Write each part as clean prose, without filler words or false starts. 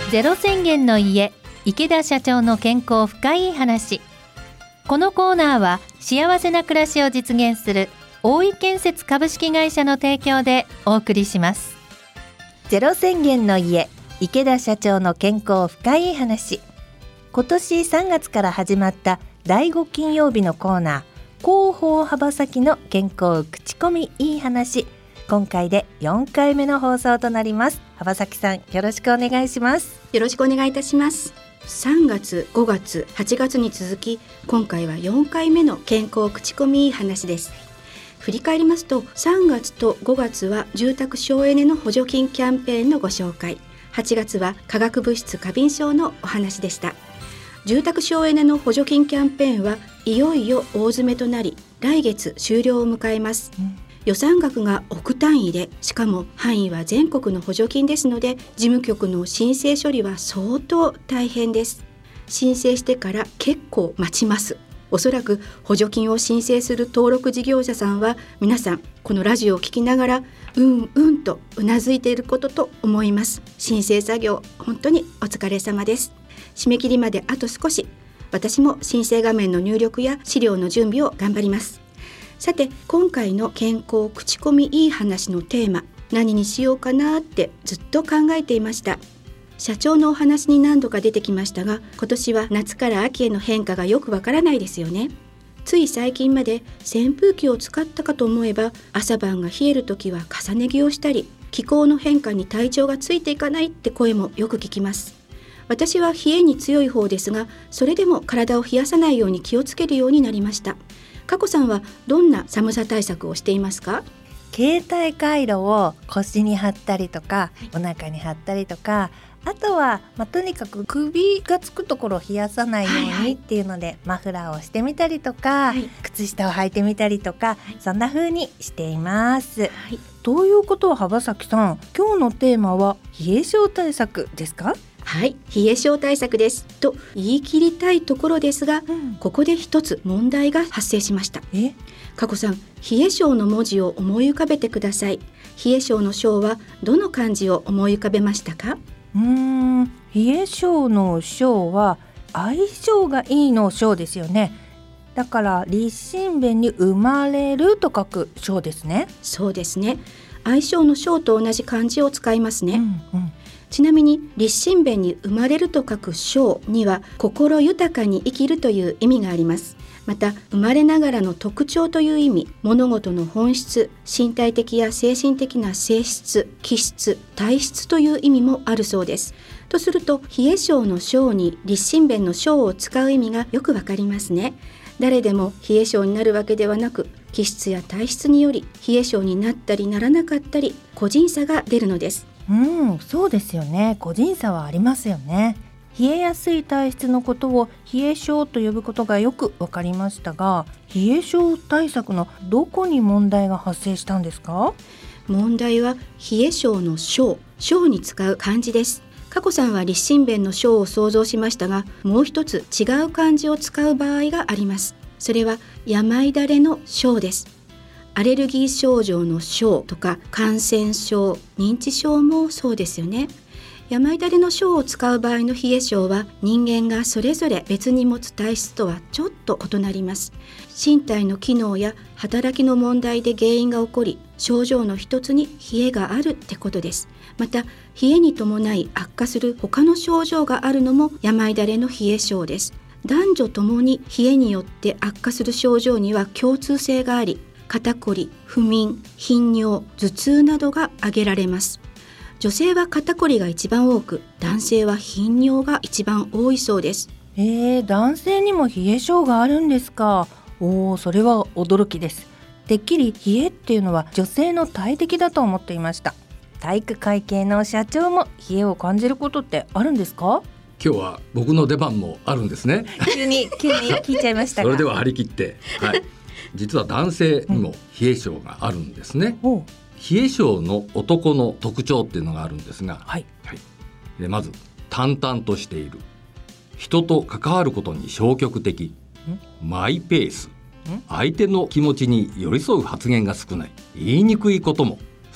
ゼロ宣言の家、池田社長の健康深い話。このコーナーは幸せな暮らしを実現する大井建設株式会社の提供でお送りします。 ゼロ宣言の家、池田社長の健康深い話。今年3月から始まった第5金曜日のコーナー、広報幅先の健康口コミいい話。今回で4回目の放送となります。幅崎さん、よろしくお願いします。 よろしくお願いいたします。3月、5月、8月に続き、今回は4回目の健康口コミいい話です。振り返りますと、3月と5月は住宅省エネの補助金キャンペーンのご紹介、8月は化学物質過敏症のお話でした。住宅省エネの補助金キャンペーンはいよいよ大詰めとなり、来月終了を迎えます。予算額が億単位で、しかも範囲は全国の補助金ですので、事務局の申請処理は相当大変です。申請してから結構待ちます。おそらく補助金を申請する登録事業者さんは、皆さんこのラジオを聞きながらうんうんとうなずいていることと思います。申請作業本当にお疲れ様です。締め切りまであと少し。私も申請画面の入力や資料の準備を頑張ります。さて、今回の健康口コミいい話のテーマ、何にしようかなってずっと考えていました。社長のお話に何度か出てきましたが、今年は夏から秋への変化がよくわからないですよね。つい最近まで扇風機を使ったかと思えば、朝晩が冷えるときは重ね着をしたり、気候の変化に体調がついていかないって声もよく聞きます。私は冷えに強い方ですが、それでも体を冷やさないように気をつけるようになりました。佳子さんはどんな寒さ対策をしていますか？ 携帯カイロを腰に貼ったりとか、お腹に貼ったりとか、あとは、とにかく首がつくところを冷やさないようにっていうので、マフラーをしてみたりとか、靴下を履いてみたりとか、そんな風にしています。ということは幅崎さん、今日のテーマは冷え症対策ですか？ はい、冷え症対策ですと言い切りたいところですが、ここで一つ問題が発生しました。佳子さん、冷え症の文字を思い浮かべてください。冷え症の症はどの漢字を思い浮かべましたか？ 冷え症の症は相性がいいの症ですよね。だから立身弁に生まれると書く症ですね。 そうですね。相性の症と同じ漢字を使いますね。ちなみに立身弁に生まれると書く生には心豊かに生きるという意味があります。また生まれながらの特徴という意味、物事の本質、身体的や精神的な性質、気質、体質という意味もあるそうです。とすると冷え症の症に立身弁の症を使う意味がよくわかりますね。誰でも冷え症になるわけではなく、気質や体質により冷え症になったりならなかったり、個人差が出るのです。 そうですよね。個人差はありますよね。冷えやすい体質のことを冷え症と呼ぶことがよくわかりましたが、冷え症対策のどこに問題が発生したんですか？ 問題は冷え症の症に使う漢字です。佳子さんは立身弁の症を想像しましたが、もう一つ違う漢字を使う場合があります。それは病だれの症です。アレルギー症状の症とか感染症、認知症もそうですよね。病だれの症を使う場合の冷え症は、人間がそれぞれ別に持つ体質とはちょっと異なります。身体の機能や働きの問題で原因が起こり、症状の一つに冷えがあるってことです。また冷えに伴い悪化する他の症状があるのも病だれの冷え症です。男女ともに冷えによって悪化する症状には共通性があり、肩こり、不眠、頻尿、頭痛などが挙げられます。女性は肩こりが一番多く、男性は頻尿が一番多いそうです。 男性にも冷え症があるんですか？それは驚きです。てっきり冷えっていうのは女性の大敵だと思っていました。体育会系の社長も冷えを感じることってあるんですか？ 今日は僕の出番もあるんですね。 急に聞いちゃいましたがそれでは張り切って、実は男性にも冷え症があるんですね。冷え性の男の特徴っていうのがあるんですが、でまず淡々としている、人と関わることに消極的、マイペース、相手の気持ちに寄り添う発言が少ない、言いにくいことも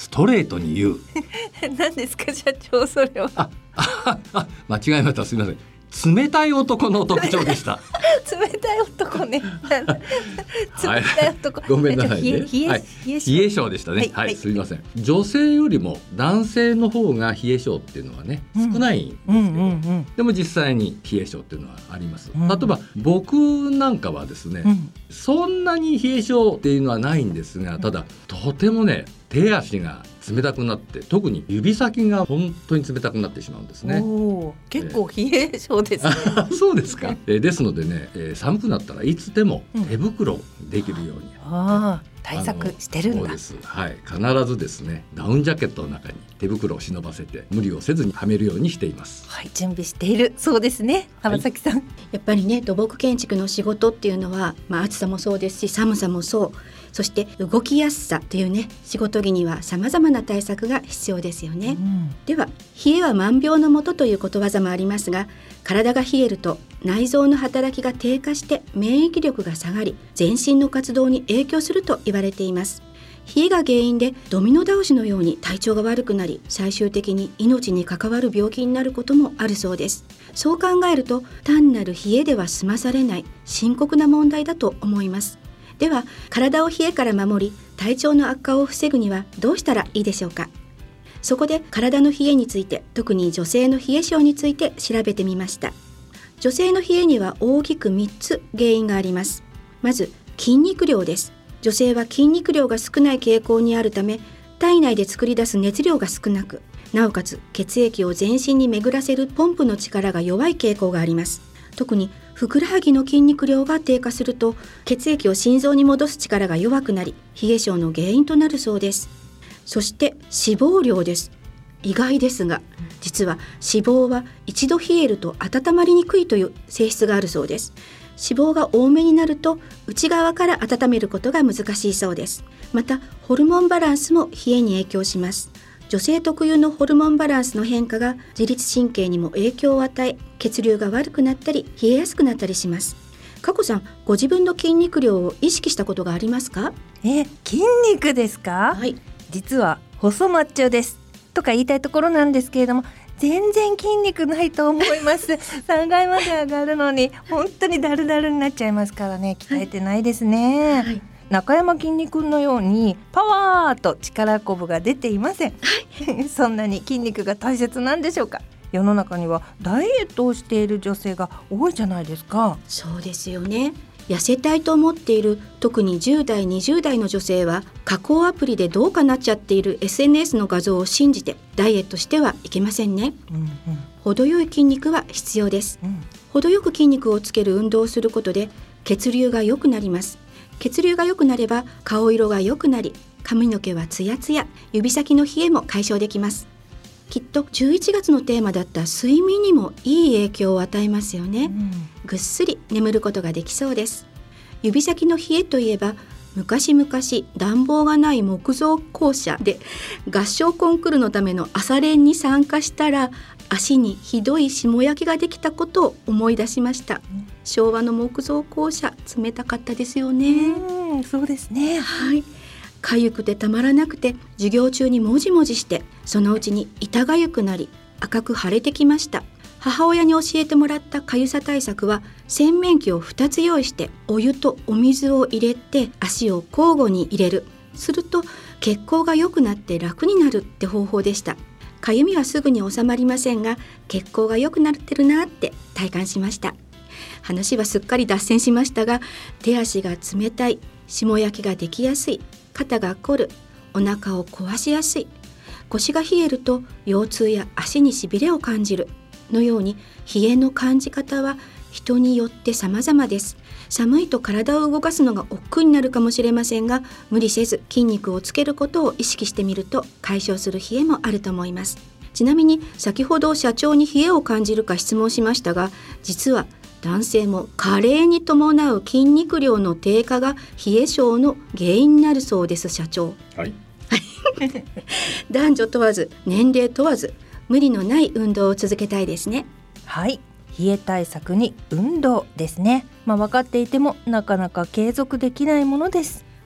ストレートに言う何ですか社長、それは。 間違えました、すみません。冷たい男の特徴でした冷たい男ね冷たい男、 ごめんなさいね。冷え性でしたね。 はい、 すみません。女性よりも男性の方が冷え性っていうのはね、少ないんですけど、でも実際に冷え性っていうのはあります。例えば僕なんかはですね、そんなに冷え性っていうのはないんですが、ただとてもね、手足が冷たくなって、特に指先が本当に冷たくなってしまうんですね。 結構冷え性ですねそうですか。ですのでね、寒くなったらいつでも手袋できるように、 対策してるんだ。 そうです、はい、必ずですね、ダウンジャケットの中に手袋を忍ばせて無理をせずにはめるようにしています。 はい、準備しているそうですね。浜崎さん、 やっぱりね、土木建築の仕事っていうのは、暑さもそうですし寒さもそう、そして動きやすさというね、仕事着には様々な対策が必要ですよね。では、冷えは万病のもとということわざもありますが、体が冷えると内臓の働きが低下して免疫力が下がり、全身の活動に影響すると言われています。冷えが原因でドミノ倒しのように体調が悪くなり、最終的に命に関わる病気になることもあるそうです。そう考えると、単なる冷えでは済まされない深刻な問題だと思います。では、体を冷えから守り、体調の悪化を防ぐにはどうしたらいいでしょうか。そこで体の冷えについて、特に女性の冷え性について調べてみました。女性の冷えには大きく3つ原因があります。まず、筋肉量です。女性は筋肉量が少ない傾向にあるため、体内で作り出す熱量が少なく、なおかつ血液を全身に巡らせるポンプの力が弱い傾向があります。特にふくらはぎの筋肉量が低下すると、血液を心臓に戻す力が弱くなり、冷え性の原因となるそうです。そして脂肪量です。意外ですが、実は脂肪は一度冷えると温まりにくいという性質があるそうです。脂肪が多めになると内側から温めることが難しいそうです。また、ホルモンバランスも冷えに影響します。女性特有のホルモンバランスの変化が自律神経にも影響を与え、血流が悪くなったり冷えやすくなったりします。佳子さん、ご自分の筋肉量を意識したことがありますか？ 筋肉ですか？ はい、 実は細マッチョですとか言いたいところなんですけれども、全然筋肉ないと思います3階まで上がるのに本当にダルダルになっちゃいますからね、鍛えてないですね。はい、中山きんに君のようにパワーと力こぶが出ていませんそんなに筋肉が大切なんでしょうか。世の中にはダイエットをしている女性が多いじゃないですか。 そうですよね。痩せたいと思っている特に10代20代の女性は、加工アプリでどうかなっちゃっている SNS の画像を信じてダイエットしてはいけませんね。程よい筋肉は必要です。程よく筋肉をつける運動をすることで血流が良くなります。血流が良くなれば顔色が良くなり、髪の毛はツヤツヤ、指先の冷えも解消できます。きっと11月のテーマだった睡眠にもいい影響を与えますよね。ぐっすり眠ることができそうです。指先の冷えといえば、昔々暖房がない木造校舎で合唱コンクールのための朝練に参加したら、足にひどい霜焼けができたことを思い出しました。昭和の木造校舎、冷たかったですよね。 そうですね。 はい、かゆくてたまらなくて、授業中にもじもじして、そのうちに痛がゆくなり赤く腫れてきました。母親に教えてもらったかゆさ対策は、洗面器を2つ用意してお湯とお水を入れて足を交互に入れる。すると血行が良くなって楽になるって方法でした。かゆみはすぐに収まりませんが、血行が良くなってるなって体感しました。話はすっかり脱線しましたが、手足が冷たい、霜焼きができやすい、肩が凝る、お腹を壊しやすい、腰が冷えると腰痛や足にしびれを感じるのように、冷えの感じ方は人によって様々です。寒いと体を動かすのが億劫になるかもしれませんが、無理せず筋肉をつけることを意識してみると解消する冷えもあると思います。ちなみに先ほど社長に冷えを感じるか質問しましたが、実は男性も加齢に伴う筋肉量の低下が冷え性の原因になるそうです。社長、 はい男女問わず年齢問わず、無理のない運動を続けたいですね。 はい、冷え対策に運動ですね。分かっていてもなかなか継続できないものです。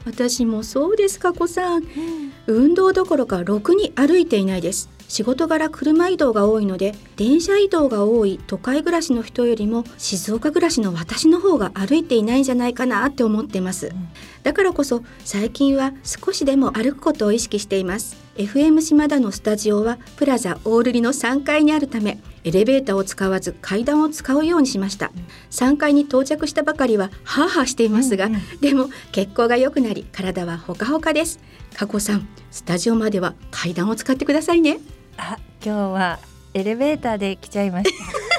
私もそうです。加古さん、運動どころかろくに歩いていないです。仕事柄車移動が多いので、電車移動が多い都会暮らしの人よりも静岡暮らしの私の方が歩いていないんじゃないかなって思っています。だからこそ最近は少しでも歩くことを意識しています。 FM 島田のスタジオはプラザオールリの3階にあるため、エレベーターを使わず階段を使うようにしました。3階に到着したばかりはハーハーしていますが、でも血行が良くなり体はほかほかです。加古さん、スタジオまでは階段を使ってくださいね。 今日はエレベーターで来ちゃいました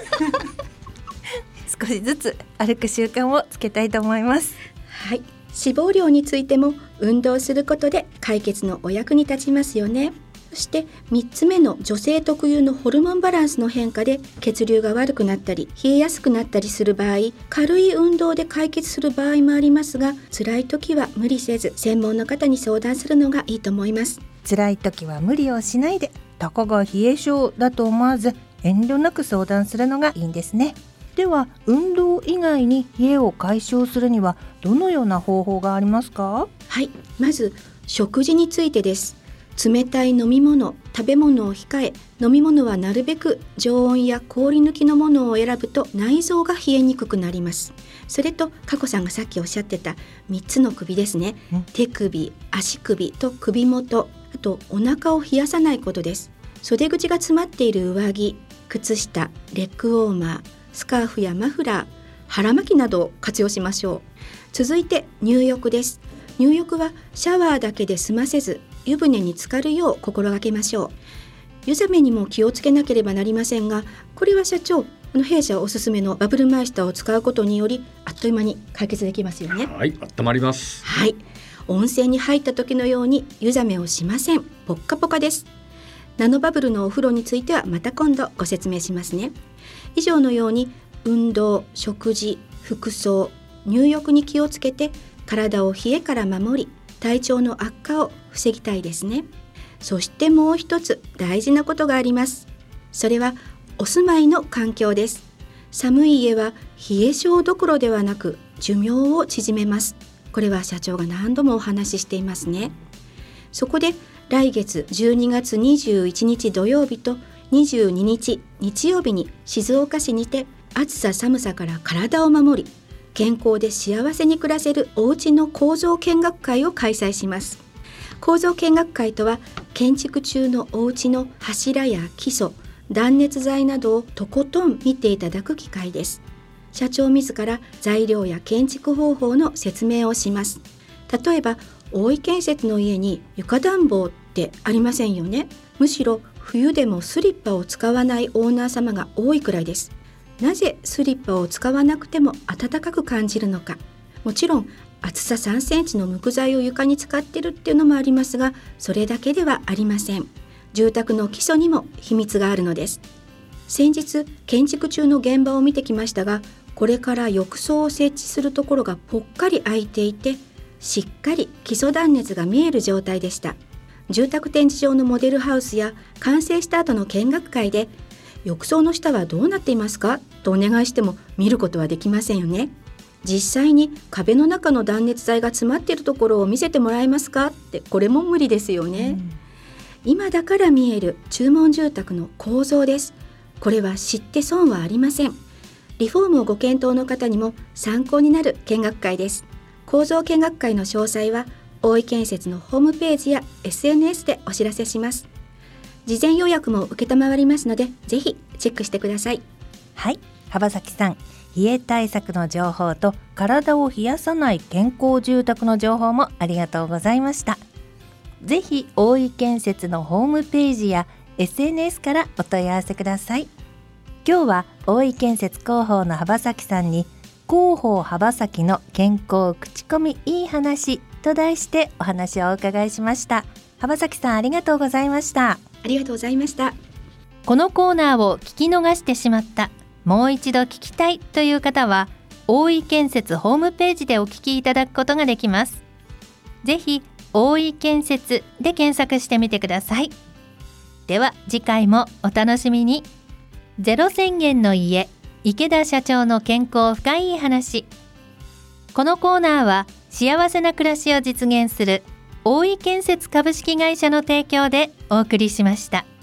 少しずつ歩く習慣をつけたいと思います。 はい、脂肪量についても運動することで解決のお役に立ちますよね。そして3つ目の女性特有のホルモンバランスの変化で血流が悪くなったり冷えやすくなったりする場合、軽い運動で解決する場合もありますが、辛い時は無理せず専門の方に相談するのがいいと思います。 辛い時は無理をしないで、たかが冷え性だと思わず遠慮なく相談するのがいいんですね。では運動以外に冷えを解消するにはどのような方法がありますか？ はい、まず食事についてです。冷たい飲み物、食べ物を控え、飲み物はなるべく常温や氷抜きのものを選ぶと内臓が冷えにくくなります。それと加古さんがさっきおっしゃってた3つの首ですね。手首、足首と首元、あとお腹を冷やさないことです。袖口が詰まっている上着、靴下、レッグウォーマー、スカーフやマフラー、腹巻きなどを活用しましょう。続いて入浴です。入浴はシャワーだけで済ませず、湯船に浸かるよう心がけましょう。湯冷めにも気をつけなければなりませんが、これは社長、弊社おすすめのバブルマイスターを使うことによりあっという間に解決できますよね。 はい、温まります。 はい、温泉に入った時のように湯冷めをしません。ポッカポカです。ナノバブルのお風呂についてはまた今度ご説明しますね。以上のように運動、食事、服装、入浴に気をつけて体を冷えから守り、体調の悪化を防ぎたいですね。そしてもう一つ大事なことがあります。それはお住まいの環境です。寒い家は冷え性どころではなく寿命を縮めます。これは社長が何度もお話ししていますね。そこで来月12月21日土曜日と22日日曜日に静岡市にて暑さ寒さから体を守り、健康で幸せに暮らせるお家の構造見学会を開催します。構造見学会とは、建築中のお家の柱や基礎、断熱材などをとことん見ていただく機会です。社長自ら材料や建築方法の説明をします。例えば大井建設の家に床暖房ってありませんよね。むしろ冬でもスリッパを使わないオーナー様が多いくらいです。なぜスリッパを使わなくても暖かく感じるのか。もちろん厚さ3センチの木材を床に使ってるっていうのもありますが、それだけではありません。住宅の基礎にも秘密があるのです。先日建築中の現場を見てきましたが、これから浴槽を設置するところがぽっかり開いていて、しっかり基礎断熱が見える状態でした。住宅展示場のモデルハウスや完成した後の見学会で、浴槽の下はどうなっていますかとお願いしても見ることはできませんよね。実際に壁の中の断熱材が詰まっているところを見せてもらえますかって、これも無理ですよね。今だから見える注文住宅の構造です。これは知って損はありません。リフォームをご検討の方にも参考になる見学会です。構造見学会の詳細は大井建設のホームページや SNS でお知らせします。事前予約も承りますので、ぜひチェックしてください。 はい、幅崎さん、冷え対策の情報と体を冷やさない健康住宅の情報もありがとうございました。ぜひ大井建設のホームページや SNS からお問い合わせください。今日は大井建設広報の幅崎さんに、広報幅崎の健康口コミいい話と題してお話をお伺いしました。幅崎さん、ありがとうございました。 ありがとうございました。 このコーナーを聞き逃してしまった、もう一度聞きたいという方は、大井建設ホームページでお聞きいただくことができます。ぜひ大井建設で検索してみてください。では次回もお楽しみに。ゼロ宣言の家、池田社長の健康深い話。このコーナーは幸せな暮らしを実現する大井建設株式会社の提供でお送りしました。